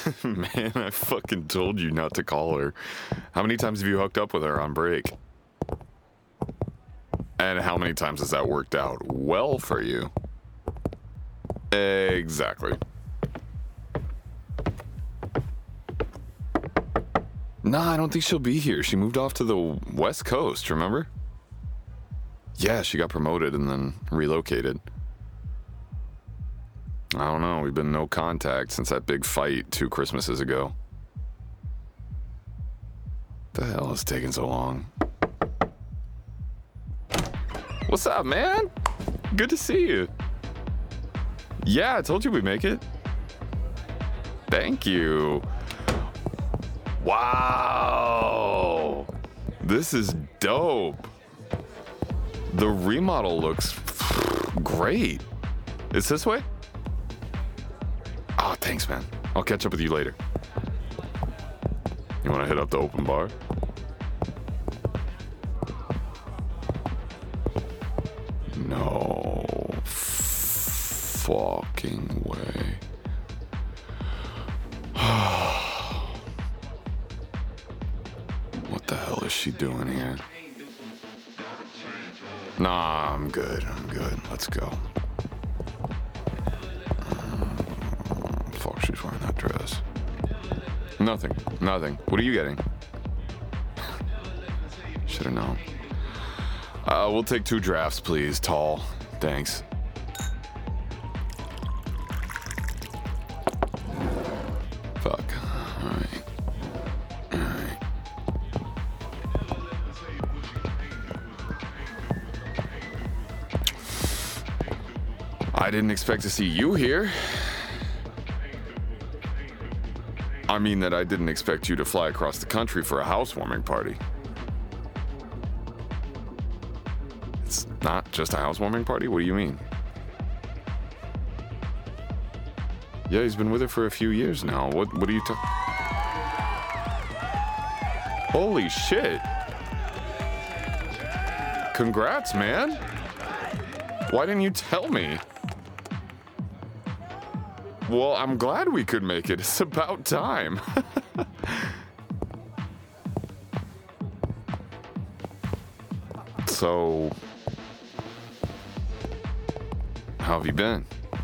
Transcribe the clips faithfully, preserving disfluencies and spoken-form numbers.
Man, I fucking told you not to call her. How many times have you hooked up with her on break? And how many times has that worked out well for you? Exactly. Nah, I don't think she'll be here. She moved off to the West Coast, remember? Yeah, she got promoted and then relocated. I don't know. We've been no contact since that big fight two Christmases ago. The hell is taking so long? What's up, man? Good to see you. Yeah, I told you we'd make it. Thank you. Wow. This is dope. The remodel looks great. It's this way? Oh, thanks, man. I'll catch up with you later. You want to hit up the open bar? No fucking way. What the hell is she doing here? Nah, I'm good. I'm good. Let's go. Um, fuck, she's wearing that dress. Nothing. Nothing. What are you getting? Should have known. Uh, we'll take two drafts, please. Tall. Thanks. Fuck. All right. All right. I didn't expect to see you here. I mean that I didn't expect you to fly across the country for a housewarming party. It's not just a housewarming party? What do you mean? Yeah, he's been with her for a few years now. What what are you talking? Holy shit. Congrats, man. Why didn't you tell me? Well, I'm glad we could make it. It's about time. So, how have you been?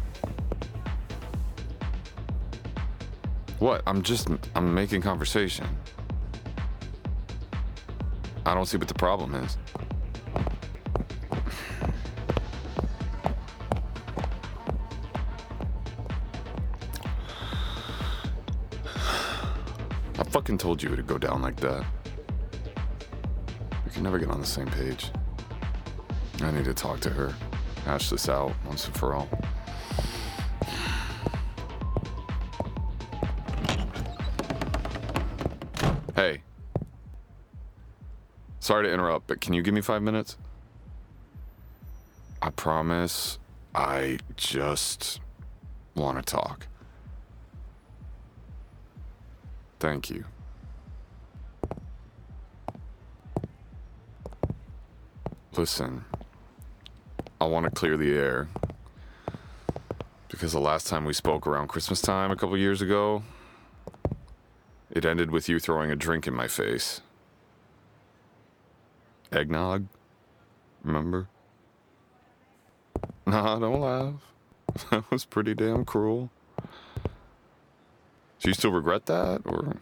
What? I'm just, I'm making conversation. I don't see what the problem is. I fucking told you it would go down like that. We can never get on the same page. I need to talk to her. Hash this out once and for all. Hey. Sorry to interrupt, but can you give me five minutes? I promise I just want to talk. Thank you. Listen, I want to clear the air because the last time we spoke around Christmas time a couple years ago, it ended with you throwing a drink in my face. Eggnog? Remember? Nah, don't laugh. That was pretty damn cruel. Do you still regret that, or?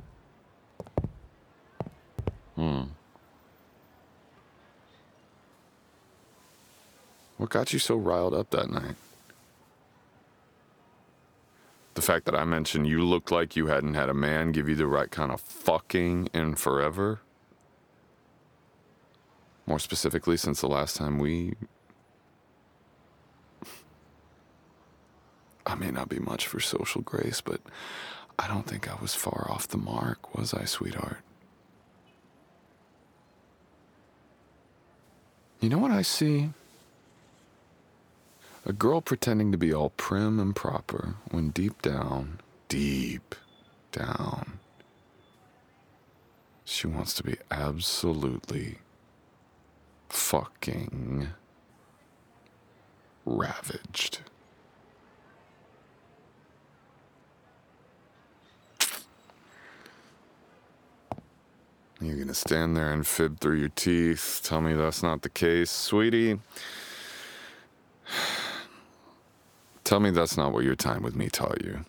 Hmm. What got you so riled up that night? The fact that I mentioned you looked like you hadn't had a man give you the right kind of fucking in forever? More specifically, since the last time we... I may not be much for social grace, but I don't think I was far off the mark, was I, sweetheart? You know what I see? A girl pretending to be all prim and proper when deep down, deep down, she wants to be absolutely fucking ravaged. gonna stand there and fib through your teeth, tell me that's not the case, sweetie. Tell me that's not what your time with me taught you.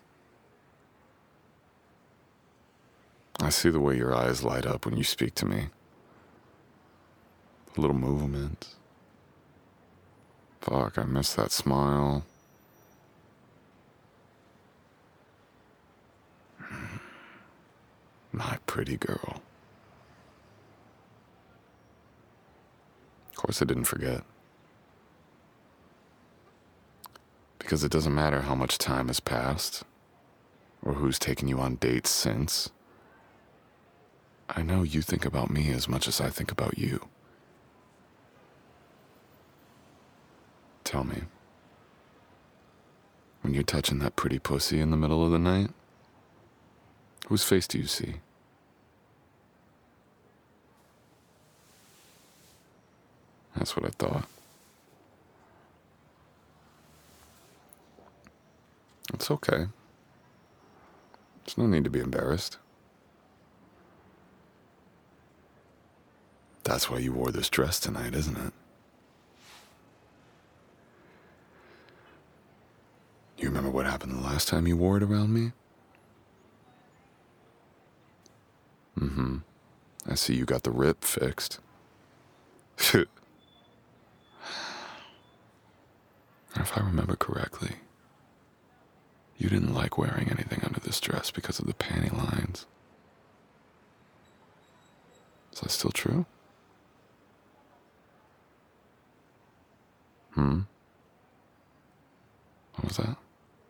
I see the way your eyes light up when you speak to me. A little movement. Fuck, I miss that smile. My pretty girl. Of course I didn't forget. Because it doesn't matter how much time has passed, or who's taken you on dates since. I know you think about me as much as I think about you. Tell me, when you're touching that pretty pussy in the middle of the night, whose face do you see? That's what I thought. It's okay. There's no need to be embarrassed. That's why you wore this dress tonight, isn't it? You remember what happened the last time you wore it around me? Mm-hmm. I see you got the rip fixed. If I remember correctly, you didn't like wearing anything under this dress because of the panty lines. Is that still true? Hmm? What was that?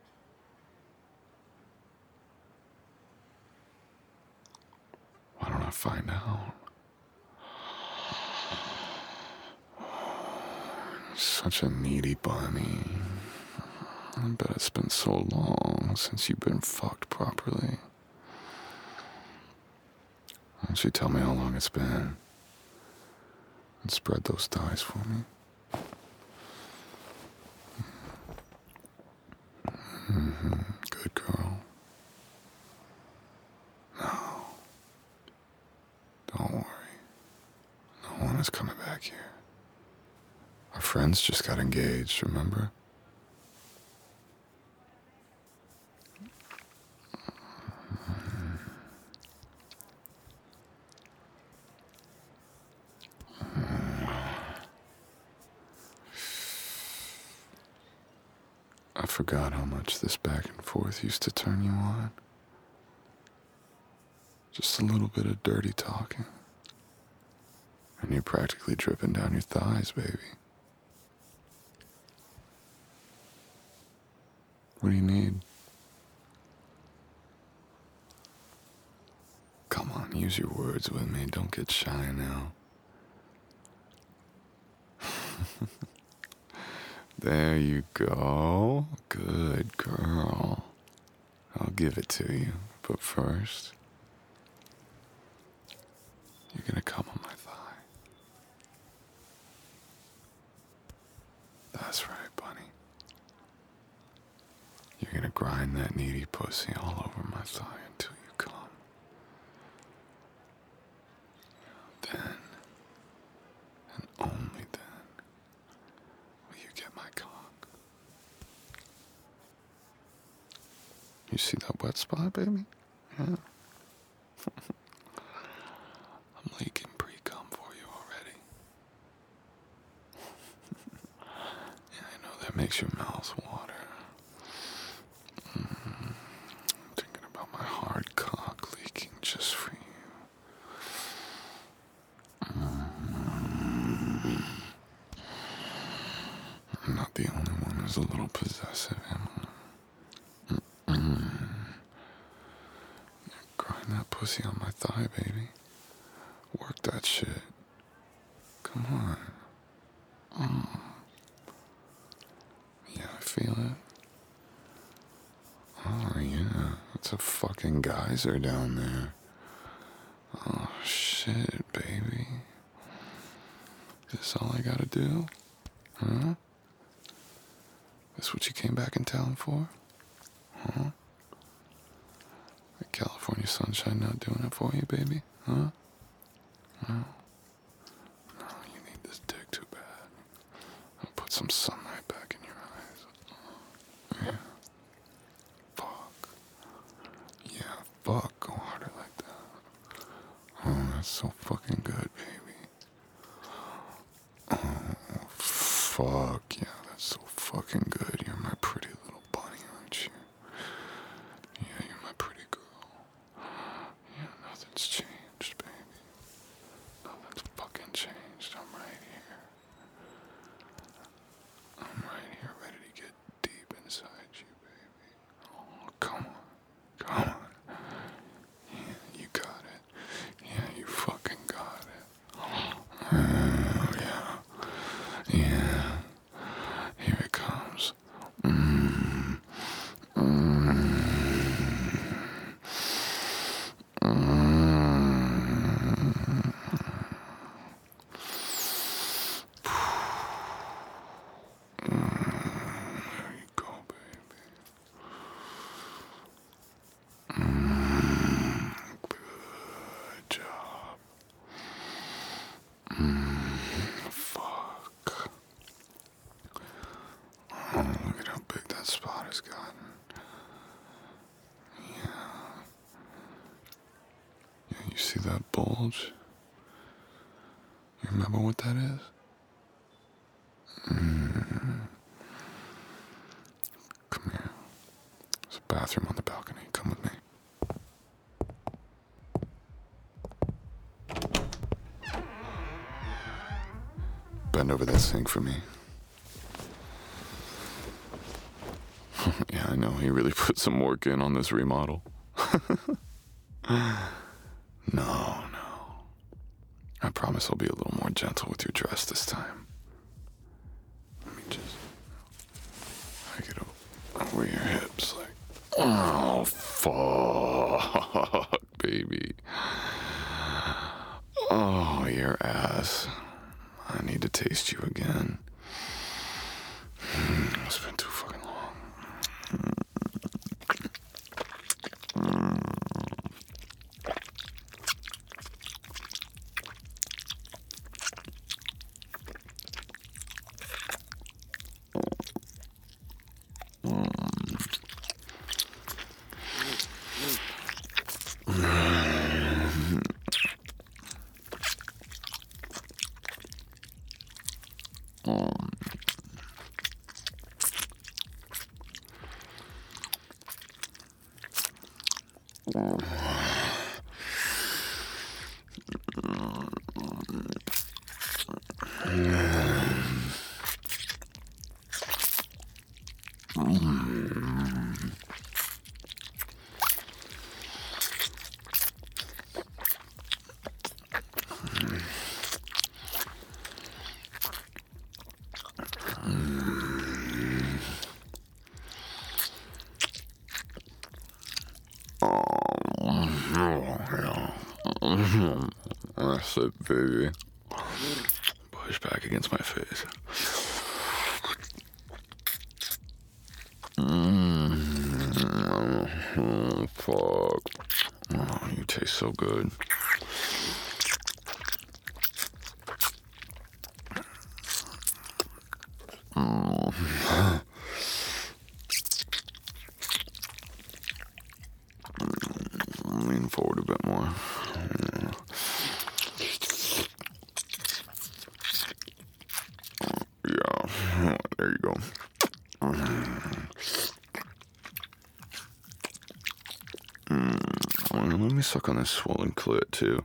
Why don't I find out? Such a needy bunny. I bet it's been so long since you've been fucked properly. Why don't you tell me how long it's been? And spread those thighs for me. Mm-hmm. Good girl. No. Don't worry. No one is coming back here. Our friends just got engaged, remember? I forgot how much this back and forth used to turn you on. Just a little bit of dirty talking. And you're practically dripping down your thighs, baby. What do you need? Come on, use your words with me. Don't get shy now. There you go. Good girl. I'll give it to you. But first, you're gonna come on my thigh. That's right, bunny. You're gonna grind that needy pussy all over my thigh until you come. Then, and only then, will you get my cock. You see that wet spot, baby? Yeah. I'm leaking pre-cum for you already. Yeah, I know that makes your mouth water. Mm, I'm thinking about my hard cock leaking just for you. Mm. I'm not the only one who's a little possessive, am I? Mm-mm. Grind that pussy on my thigh, baby. Work that shit. Come on. Mm. Yeah, I feel it. Oh, yeah. It's a fucking geyser down there. Oh, shit, baby. Is this all I gotta do? Huh? This what you came back in town for? Huh? Like California sunshine not doing it for you, baby? Huh? No, you need this dick too bad. I'll put some sunlight back in your eyes. Yeah. Fuck. Yeah, fuck. Go harder like that. Oh, that's so fucking good, baby. Oh, fuck. Yeah, that's so fucking good. You're my pretty little bunny, aren't you? Yeah, you're my pretty girl. Yeah, nothing's changed, baby. Nothing's fucking changed. I'm right here. I'm right here ready to get deep inside you, baby. Oh, come on. Come on. Yeah, you got it. Yeah, you fucking got it. Oh, yeah. Yeah. Here it comes. Mmm. Mmm. There you go, baby. Mm, good job. Mm, fuck. Oh, look at how big that spot has gotten. Yeah. Yeah, you see that bulge? You remember what that is? Mm. Come here. There's a bathroom on the balcony. Come with me. Bend over that sink for me. Yeah, I know. He really put some work in on this remodel. No, no. I promise I'll be a little more gentle with your dress this time. Let me just hike it over your hips like, oh, fuck, baby. Oh, your ass. I need to taste you again. It's been too fucking long. That's it, baby. Push back against my face. Mm, fuck. Oh, you taste so good. Mm. Lean forward a bit more. Yeah, there you go. Mm, let me suck on this swollen clit too.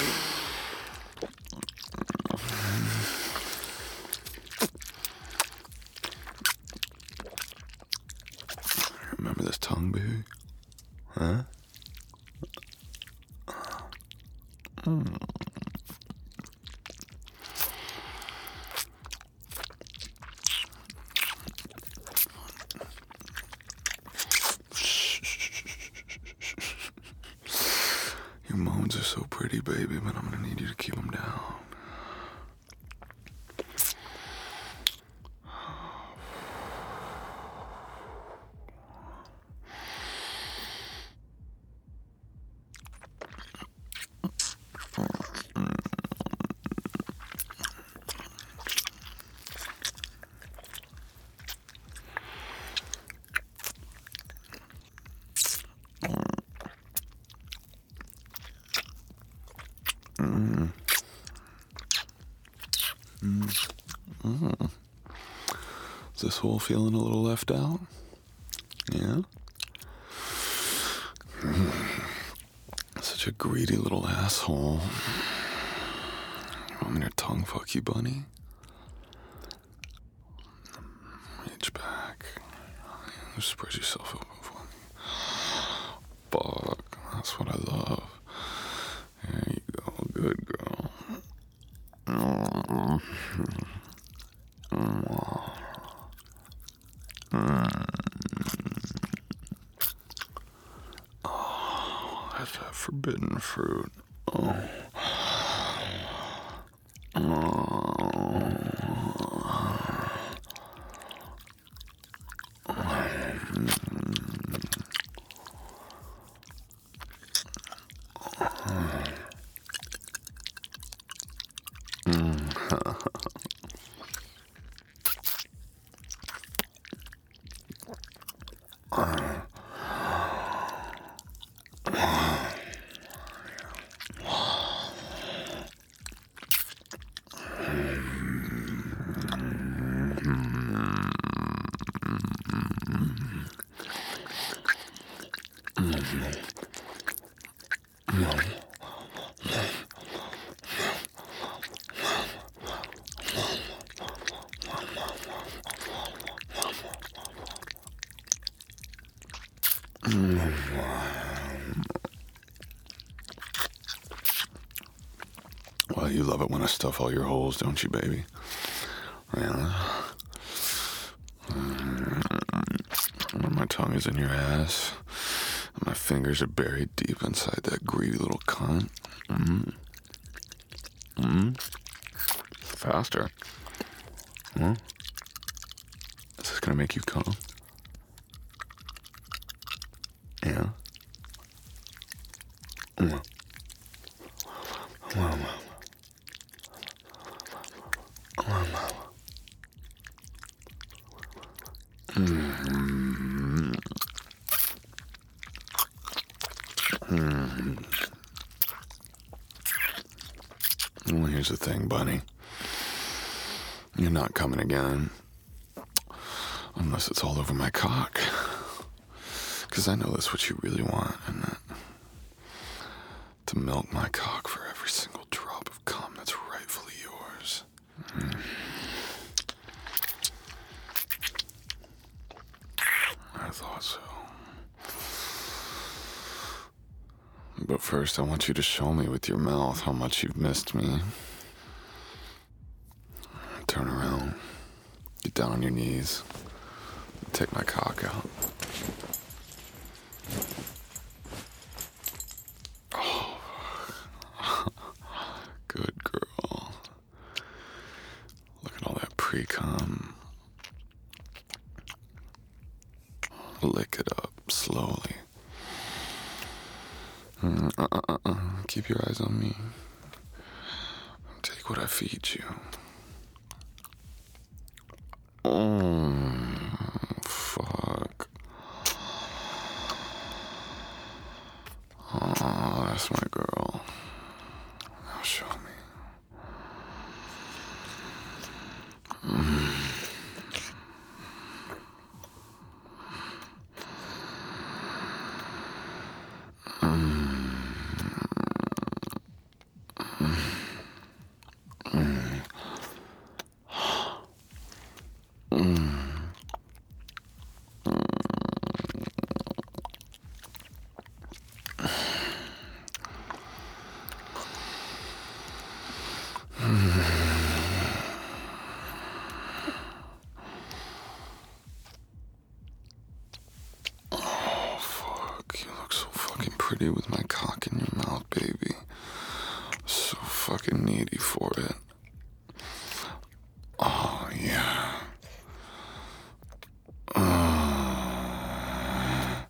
Remember this tongue, baby? Huh? Mm. Your moans are so pretty, baby, but I'm gonna need you to keep them down. this hole feeling a little left out? Yeah? Such a greedy little asshole. You want me to tongue fuck you, bunny? Reach back. Spread yourself open for me. Fuck. That's what I love. There you go. Good girl. Mm. Mm. Mm. Oh, that's that forbidden fruit. Oh. Oh. Well, you love it when I stuff all your holes, don't you, baby? Yeah. When my tongue is in your ass, and my fingers are buried deep inside that greedy little cunt. Mm-hmm. Mm-hmm. Faster. Huh? Is this gonna make you come? Yeah. Mm. Well, well. Mm-hmm. Mm-hmm. Well, here's the thing, bunny. You're not coming again. Unless it's all over my cock. Because I know that's what you really want, isn't it? To milk my cock for every single drop of cum that's rightfully yours. Mm. I thought so. But first, I want you to show me with your mouth how much you've missed me. Turn around. Get down on your knees. Take my cock out. Oh. Good girl. Look at all that pre-cum. Lick it up slowly. Mm, uh, uh, uh, uh. Keep your eyes on me. Take what I feed you. Oh, fuck. Oh, that's my girl. Now show me. Mm. Pretty with my cock in your mouth, baby. So fucking needy for it. Oh, yeah. Uh,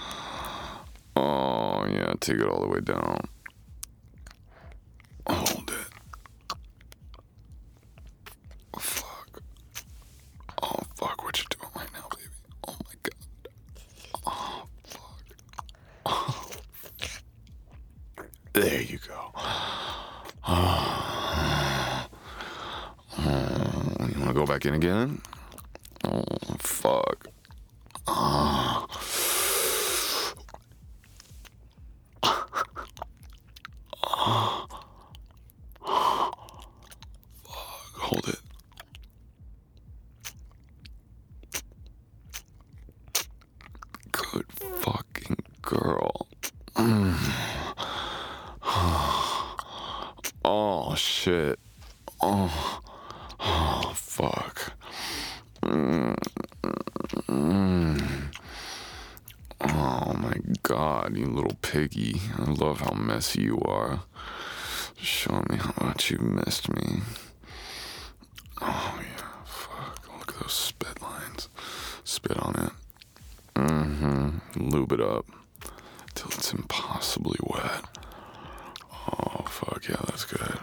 oh, yeah. Take it all the way down. Hold it. Fuck. Oh, fuck. What you doing right now, baby? Oh, my God. Oh, fuck. Oh. There you go. Oh. Oh. You want to go back in again? Oh. good fucking girl. Mm. Oh, shit. Oh, oh fuck. Mm. Mm. Oh my god, you little piggy. I love how messy you are. Show me how much you missed me. Oh yeah, fuck. Look at those spit lines. Spit on it. Mm-hmm. Lube it up till it's impossibly wet. Oh fuck yeah, that's good.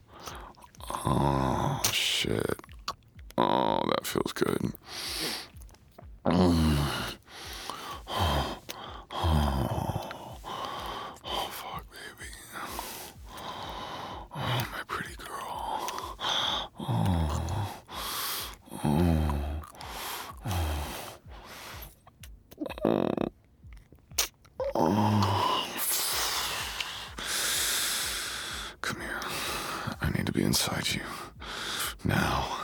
Oh shit. Oh, that feels good. Mm. Oh, oh, oh, fuck, baby. Oh, my pretty girl. Oh, oh, oh, oh. Come here. I need to be inside you. Now.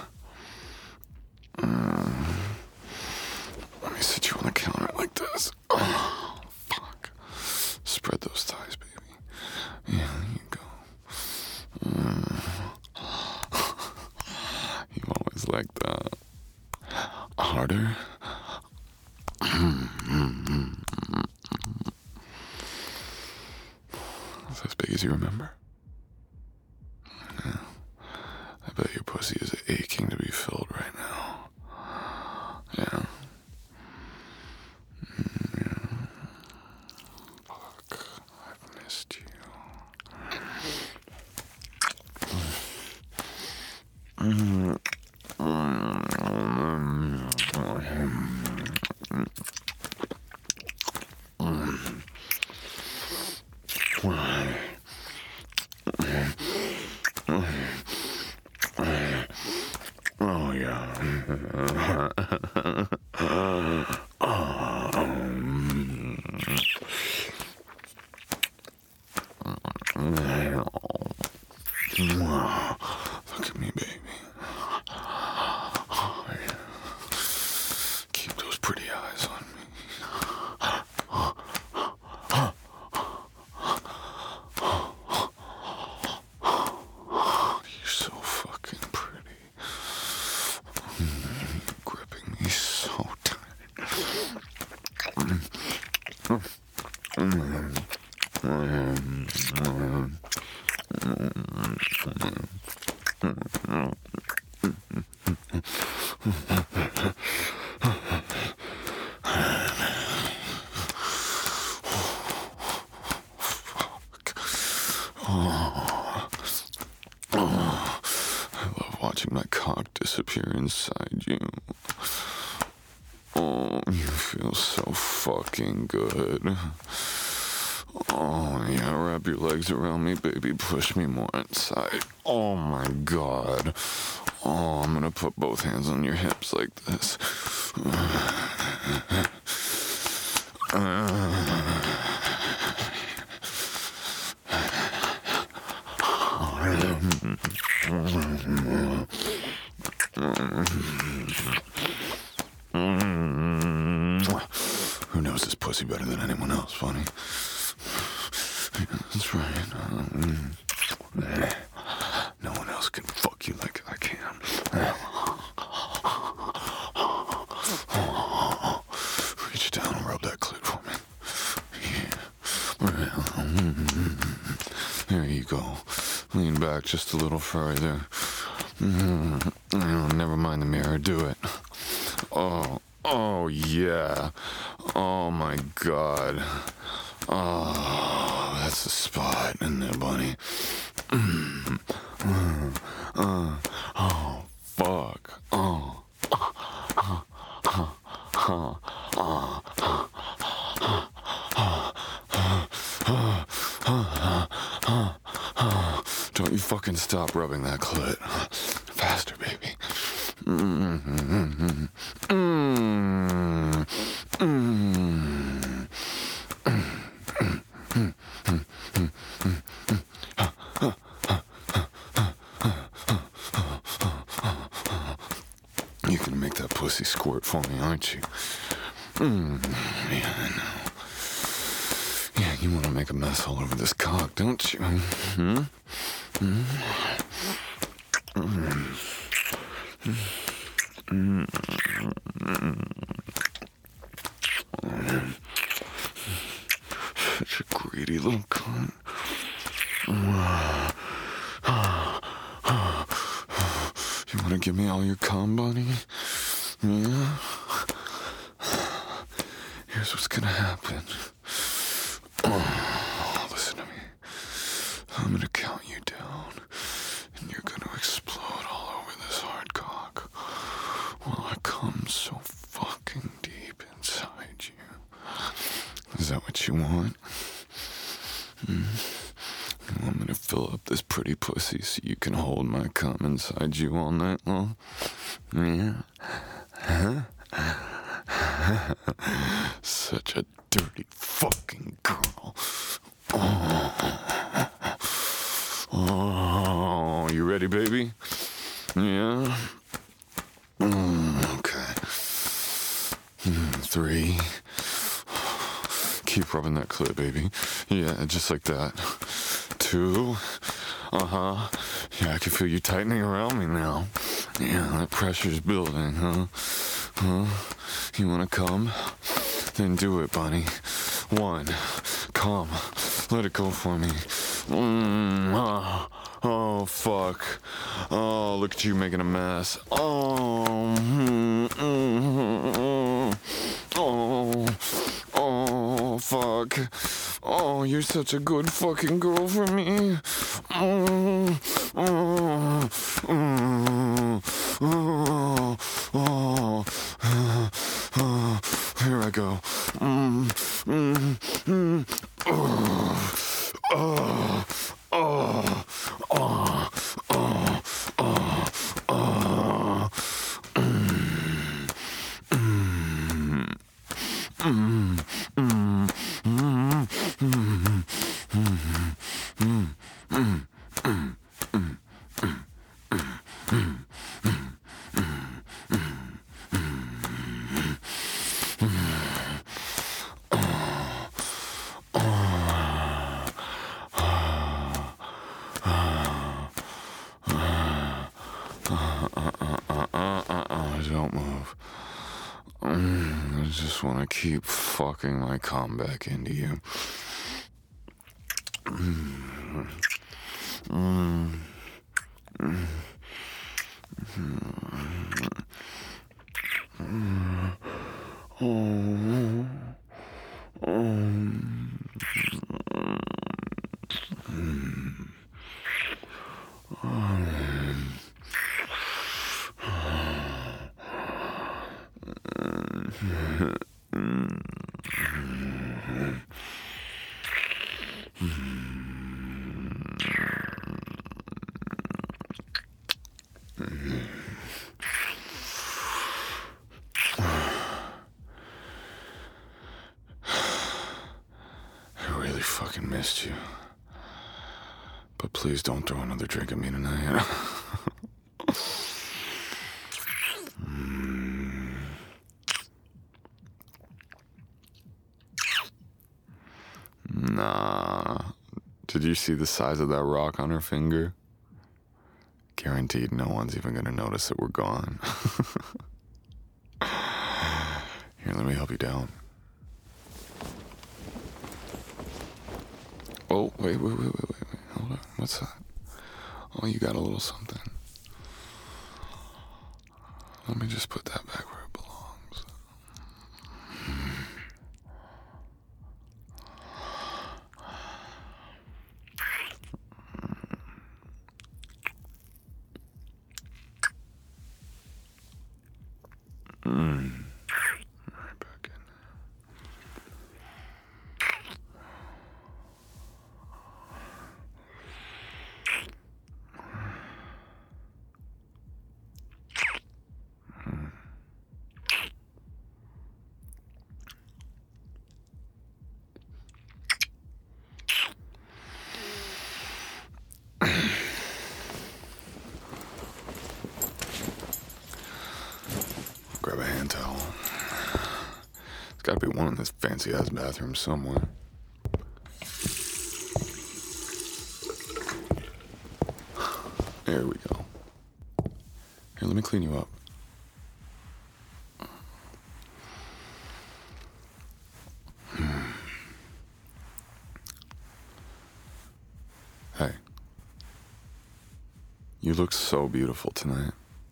Mm. Let me sit you on the counter like this. Oh, fuck. Spread those thighs, baby. Yeah, there you go. Mm. You always like that. Harder. Is as big as you remember? Yeah. I bet your pussy is aching to be filled right now. Yeah. Mm, yeah. Fuck, I've missed you. Mm. Oh yeah. Look at me, baby. Oh, yeah. Keep those pretty eyes on me. You're so fucking pretty. You're gripping me so tight. Oh, oh, I love watching my cock disappear inside you. Oh, you feel so fucking good. Oh, yeah, wrap your legs around me, baby. Push me more inside. Oh, my God. Oh, I'm gonna put both hands on your hips like this. Who knows this pussy better than anyone else, funny? That's right. Um, no one else can fuck you like I can. Reach down and rub that clit for me. Yeah. There you go. Lean back just a little further. Oh, never mind the mirror. Do it. Oh, oh yeah. Oh my God. Oh, that's the spot, isn't it, bunny? Mm. Uh, uh, oh, fuck. Oh. Uh, uh, uh, uh, uh, Don't you fucking stop rubbing that clit. Faster, baby. Mm-hmm. Mm-hmm. Mm-hmm. You can make that pussy squirt for me, aren't you? Mm, yeah, I know. Yeah, you want to make a mess all over this cock, don't you? Hmm? Hmm? Mm. Mm. Mm. Such a greedy little cunt. You want to give me all your cum, buddy? Yeah? Here's what's gonna happen. Oh, listen to me. I'm gonna count you down, and you're gonna explode all over this hard cock while I come so fucking deep inside you. Is that what you want? Mm. I'm gonna fill up this pretty pussy so you can hold my cum inside you all night long. Yeah? Huh? Such a dirty fucking girl. Oh. Oh, you ready, baby? Yeah? Mm, okay. Mm, three. Keep rubbing that clit, baby. Yeah, just like that. Two. Uh-huh. Yeah, I can feel you tightening around me now. Yeah, that pressure's building, huh? Huh? You wanna come? Then do it, Bunny. One. Come. Let it go for me. Mm, ah. Oh, fuck. Oh, look at you making a mess. Oh. Mm, mm, mm, oh. Oh, fuck. Oh, you're such a good fucking girl for me. Oh. Oh. Oh. Oh. Oh. Oh. Here I go. Mm, mm, mm. Oh. Oh. Oh. Oh. Oh. Oh. Oh. Mm. Mm. Mm. Mm. Mm. Mm. Mm. Mm. Mm. Mm. Don't move. Mm, I just want to keep fucking my cum back into you. Mm. Mm. Mm. Mm. Oh. Oh. Mm. I really fucking missed you. But please don't throw another drink at me tonight. mm. Nah. Did you see the size of that rock on her finger? Guaranteed no one's even gonna notice that we're gone. Here, let me help you down. Oh, wait, wait, wait, wait, wait, wait. Hold on. What's that? Oh, you got a little something. Let me just put that back where it belongs. Mm. Right back in there. Mm. There's gotta be one in this fancy ass bathroom somewhere. There we go. Here, let me clean you up. Hmm. Hey. You look so beautiful tonight.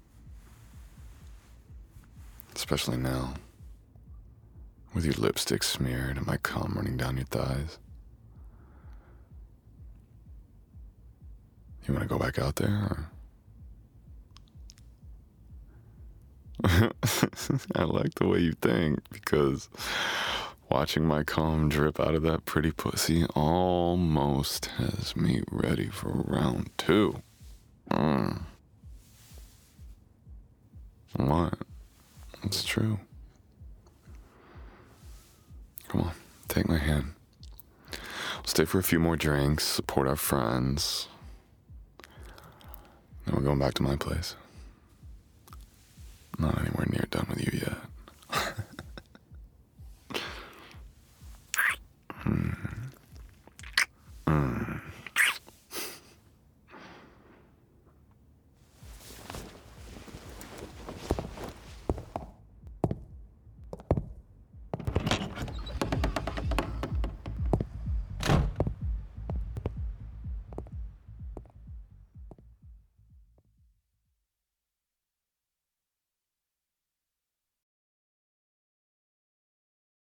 Especially now. With your lipstick smeared and my cum running down your thighs. You want to go back out there, or? I like the way you think, because watching my cum drip out of that pretty pussy almost has me ready for round two. Mm. What? It's true. Come on, take my hand. We'll stay for a few more drinks, support our friends. Then we're going back to my place. Not anywhere near done with you yet.